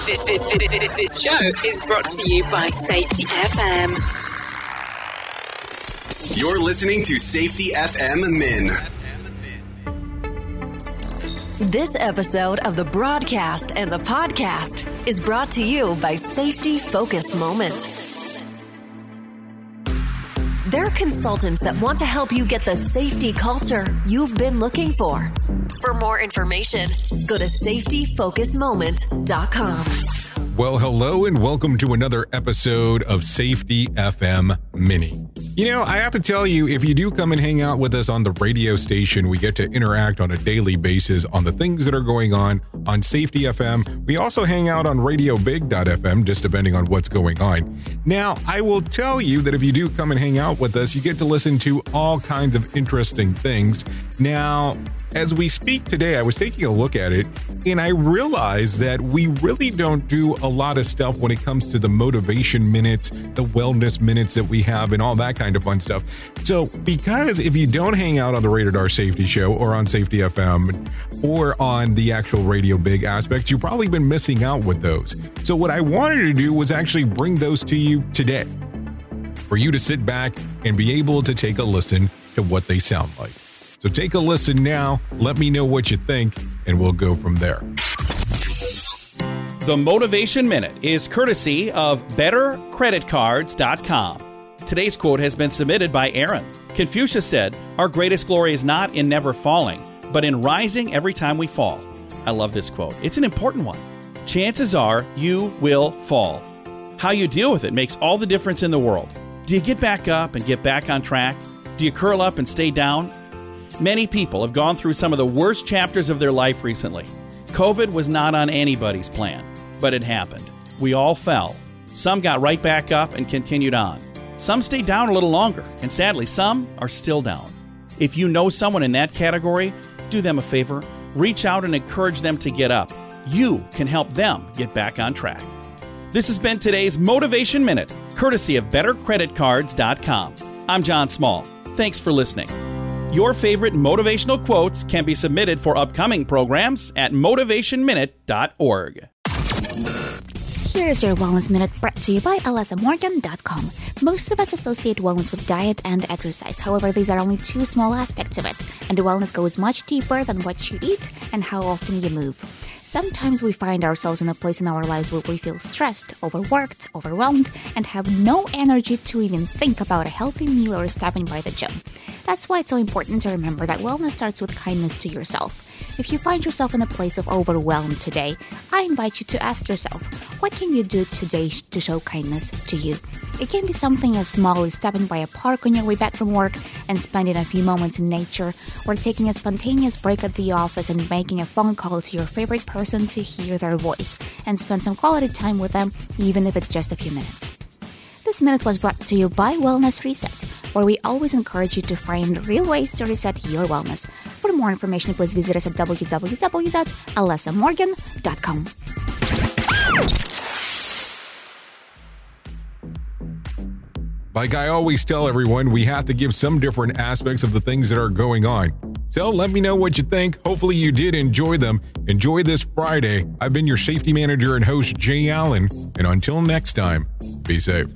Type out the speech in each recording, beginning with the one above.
This show is brought to you by Safety FM. You're listening to Safety FM Min. This episode of the broadcast and the podcast is brought to you by Safety Focus Moment. They're consultants that want to help you get the safety culture you've been looking for. For more information, go to safetyfocusmoment.com. Well, hello and welcome to another episode of Safety FM Mini. You know, I have to tell you, if you do come and hang out with us on the radio station, we get to interact on a daily basis on the things that are going on Safety FM. We also hang out on RadioBig.fm, just depending on what's going on. Now, I will tell you that if you do come and hang out with us, you get to listen to all kinds of interesting things. Now, as we speak today, I was taking a look at it, and I realized that we really don't do a lot of stuff when it comes to the motivation minutes, the wellness minutes that we have, and all that kind of fun stuff. So, because if you don't hang out on the Rated R Safety Show or on Safety FM or on the actual Radio Big aspects, you've probably been missing out with those. So what I wanted to do was actually bring those to you today for you to sit back and be able to take a listen to what they sound like. So take a listen now, let me know what you think, and we'll go from there. The Motivation Minute is courtesy of BetterCreditCards.com. Today's quote has been submitted by Aaron. Confucius said, "Our greatest glory is not in never falling, but in rising every time we fall." I love this quote. It's an important one. Chances are you will fall. How you deal with it makes all the difference in the world. Do you get back up and get back on track? Do you curl up and stay down? Many people have gone through some of the worst chapters of their life recently. COVID was not on anybody's plan, but it happened. We all fell. Some got right back up and continued on. Some stayed down a little longer, and sadly, some are still down. If you know someone in that category, do them a favor. Reach out and encourage them to get up. You can help them get back on track. This has been today's Motivation Minute, courtesy of BetterCreditCards.com. I'm John Small. Thanks for listening. Your favorite motivational quotes can be submitted for upcoming programs at motivationminute.org. Here's your Wellness Minute brought to you by alessamorgan.com. Most of us associate wellness with diet and exercise. However, these are only two small aspects of it, and wellness goes much deeper than what you eat and how often you move. Sometimes we find ourselves in a place in our lives where we feel stressed, overworked, overwhelmed, and have no energy to even think about a healthy meal or stopping by the gym. That's why it's so important to remember that wellness starts with kindness to yourself. If you find yourself in a place of overwhelm today, I invite you to ask yourself, what can you do today to show kindness to you? It can be something as small as stopping by a park on your way back from work and spending a few moments in nature, or taking a spontaneous break at the office and making a phone call to your favorite person to hear their voice and spend some quality time with them, even if it's just a few minutes. This minute was brought to you by Wellness Reset, where we always encourage you to find real ways to reset your wellness. For more information, please visit us at www.alessamorgan.com. Like I always tell everyone, we have to give some different aspects of the things that are going on. So let me know what you think. Hopefully you did enjoy them. Enjoy this Friday. I've been your safety manager and host, Jay Allen. And until next time, be safe.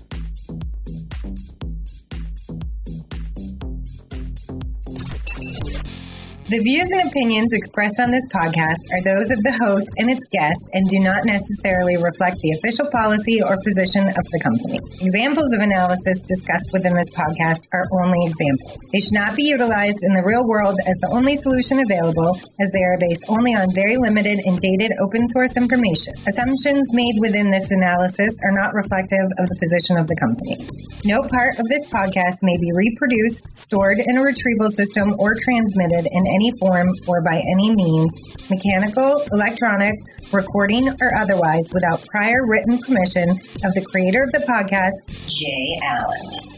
The views and opinions expressed on this podcast are those of the host and its guest and do not necessarily reflect the official policy or position of the company. Examples of analysis discussed within this podcast are only examples. They should not be utilized in the real world as the only solution available, as they are based only on very limited and dated open source information. Assumptions made within this analysis are not reflective of the position of the company. No part of this podcast may be reproduced, stored in a retrieval system, or transmitted in any form or by any means, mechanical, electronic, recording, or otherwise, without prior written permission of the creator of the podcast, Jay Allen.